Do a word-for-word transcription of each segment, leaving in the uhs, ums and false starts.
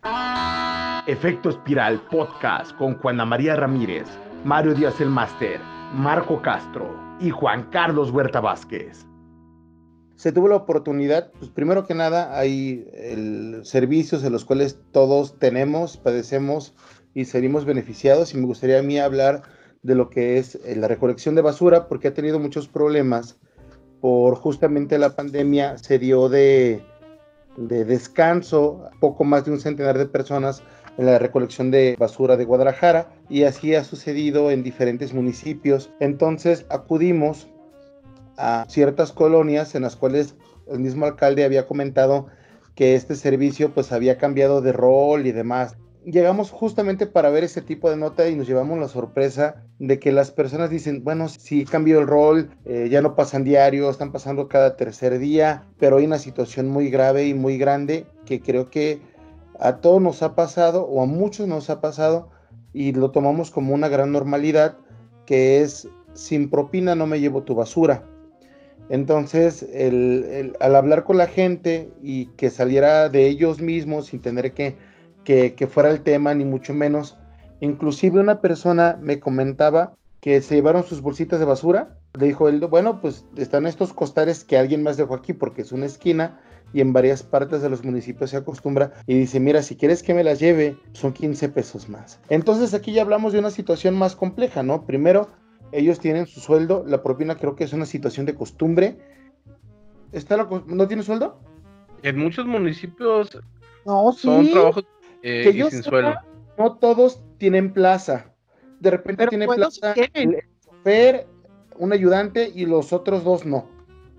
Efecto Espiral Podcast con Juana María Ramírez, Mario Díaz el Máster, Marco Castro y Juan Carlos Huerta Vázquez. Se tuvo la oportunidad, pues primero que nada hay el, servicios en los cuales todos tenemos, padecemos y salimos beneficiados, y me gustaría a mí hablar de lo que es la recolección de basura, porque ha tenido muchos problemas por justamente la pandemia. Se dio de, de descanso poco más de un centenar de personas en la recolección de basura de Guadalajara, y así ha sucedido en diferentes municipios. Entonces acudimos a ciertas colonias en las cuales el mismo alcalde había comentado que este servicio pues había cambiado de rol y demás. Llegamos justamente para ver ese tipo de nota y nos llevamos la sorpresa de que las personas dicen, bueno, sí cambió el rol, eh, ya no pasan diario, están pasando cada tercer día, pero hay una situación muy grave y muy grande que creo que a todos nos ha pasado, o a muchos nos ha pasado, y lo tomamos como una gran normalidad, que es: sin propina no me llevo tu basura. Entonces, el, el, al hablar con la gente y que saliera de ellos mismos sin tener que, que, que fuera el tema, ni mucho menos, inclusive una persona me comentaba que se llevaron sus bolsitas de basura. Le dijo él, bueno, pues están estos costales que alguien más dejó aquí, porque es una esquina y en varias partes de los municipios se acostumbra, y dice, mira, si quieres que me las lleve, son quince pesos más. Entonces aquí ya hablamos de una situación más compleja, ¿no? Primero, ellos tienen su sueldo, la propina creo que es una situación de costumbre. ¿Está la, ¿No tiene sueldo? En muchos municipios no, son sí. trabajos eh, que y yo sin sepa, sueldo. No todos tienen plaza. De repente Pero tiene ¿cuántos plaza tienen? el chofer, un ayudante, y los otros dos no.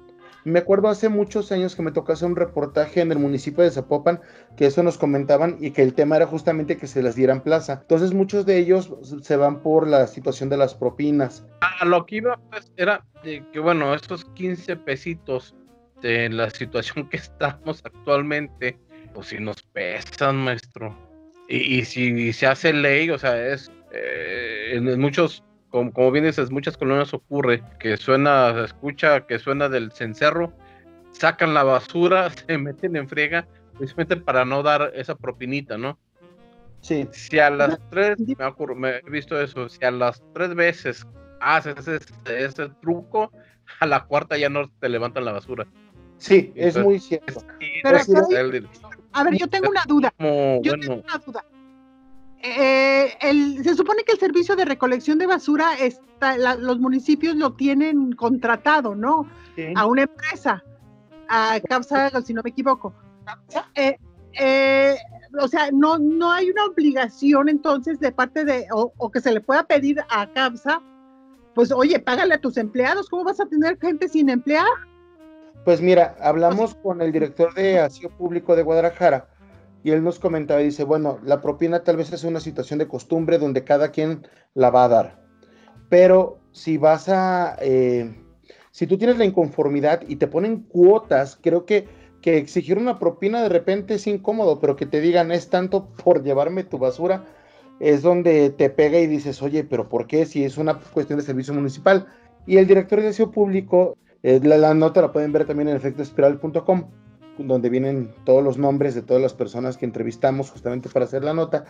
Me acuerdo hace muchos años que me tocó hacer un reportaje en el municipio de Zapopan, que eso nos comentaban, y que el tema era justamente que se les dieran plaza. Entonces muchos de ellos se van por la situación de las propinas. A lo que iba pues era de que bueno, estos quince pesitos de la situación que estamos actualmente, pues si nos pesan, maestro. Y, y si se hace ley, o sea, es eh, en, en muchos, como, como bien dices, muchas colonias ocurre que suena, se escucha que suena del cencerro, sacan la basura, se meten en friega, precisamente para no dar esa propinita, ¿no? Sí. Si a las tres, me, ocurre, me he visto eso, si a las tres veces haces ese, ese truco, a la cuarta ya no te levantan la basura. Sí, es Entonces, muy cierto. Pero, pero, pero, a ver, yo tengo una duda. Como, yo bueno, tengo una duda. Eh, el, se supone que el servicio de recolección de basura está, la, los municipios lo tienen contratado, ¿no? Sí. A una empresa, a CAPSA, si no me equivoco. Eh, eh, o sea, no, no hay una obligación entonces de parte de, o, o que se le pueda pedir a CAPSA, pues oye, págale a tus empleados, ¿cómo vas a tener gente sin emplear? Pues mira, hablamos con el director de Aseo Público de Guadalajara, y él nos comentaba y dice, bueno, la propina tal vez es una situación de costumbre donde cada quien la va a dar, pero si vas a, eh, si tú tienes la inconformidad y te ponen cuotas, creo que, que exigir una propina de repente es incómodo, pero que te digan es tanto por llevarme tu basura, es donde te pega y dices, oye, pero ¿por qué? Si es una cuestión de servicio municipal. Y el director de Aseo Público, eh, la, la nota la pueden ver también en efecto espiral punto com, donde vienen todos los nombres de todas las personas que entrevistamos justamente para hacer la nota.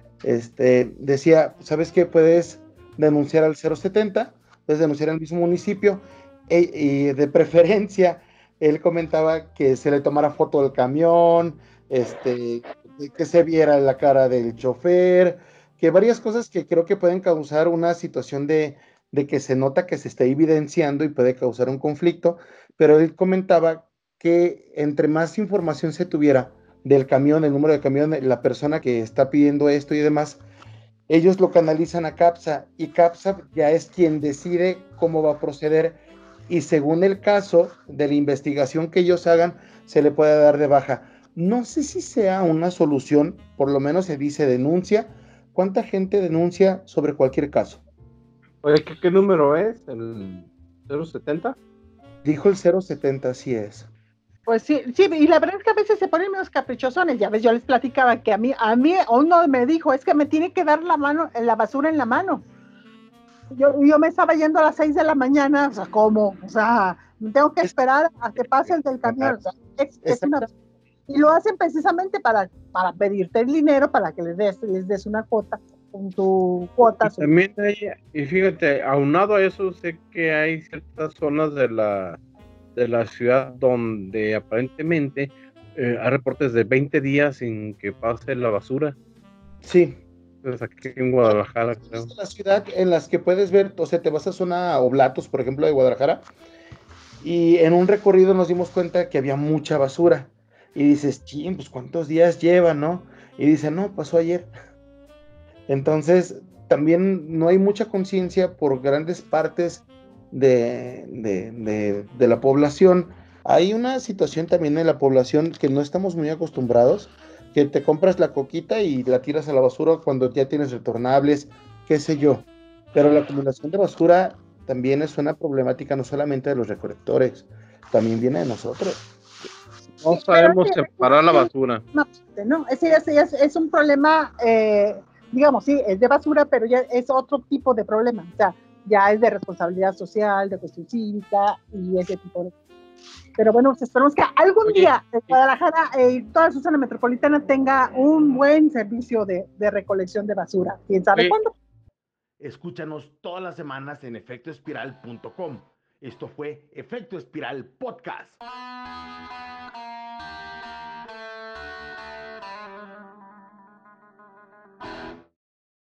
Este, decía, ¿sabes qué? Puedes denunciar al cero setenta, puedes denunciar al mismo municipio, e, y de preferencia, él comentaba que se le tomara foto del camión, este, que se viera la cara del chofer, que varias cosas que creo que pueden causar una situación de, de que se nota que se está evidenciando y puede causar un conflicto, pero él comentaba que entre más información se tuviera del camión, el número de camión, la persona que está pidiendo esto y demás, ellos lo canalizan a CAPSA, y CAPSA ya es quien decide cómo va a proceder, y según el caso de la investigación que ellos hagan, se le puede dar de baja. No sé si sea una solución, por lo menos se dice denuncia. ¿Cuánta gente denuncia sobre cualquier caso? Oye, ¿qué, qué número es? ¿El cero setenta? Dijo el cero setenta, sí es. Pues sí, sí, y la verdad es que a veces se ponen menos caprichosones. Ya ves, yo les platicaba que a mí, a mí uno me dijo, es que me tiene que dar la mano, la basura en la mano. Yo, yo me estaba yendo a las seis de la mañana, o sea, ¿cómo? O sea, tengo que esperar a que pase el del camión. O sea, es, es una... Y lo hacen precisamente para, para pedirte el dinero, para que les des, les des una cuota, con tu cuota. Y también hay, y fíjate, aunado a eso, sé que hay ciertas zonas de la, de la ciudad donde aparentemente eh, hay reportes de veinte días sin que pase la basura. Sí. Pues aquí en Guadalajara, creo. Es la ciudad en las que puedes ver, o sea, te vas a zona Oblatos, por ejemplo, de Guadalajara, y en un recorrido nos dimos cuenta que había mucha basura. Y dices, ching, pues ¿cuántos días lleva, no? Y dice, no, pasó ayer. Entonces, también no hay mucha conciencia por grandes partes de, de, de, de la población. Hay una situación también en la población que no estamos muy acostumbrados, que te compras la coquita y la tiras a la basura cuando ya tienes retornables, qué sé yo. Pero la acumulación de basura también es una problemática no solamente de los recolectores, también viene de nosotros. No Sí, sabemos pero separar la basura. No, ese, ese es, es un problema, eh, digamos, sí, es de basura, pero ya es otro tipo de problema. O sea, ya es de responsabilidad social, de cuestión cívica y ese tipo de cosas. Pero bueno, pues esperamos que algún Oye, día en Guadalajara y eh, toda su zona metropolitana tenga un buen servicio de, de recolección de basura. ¿Quién sabe oye, cuándo? Escúchanos todas las semanas en efecto espiral punto com. Esto fue Efecto Espiral Podcast.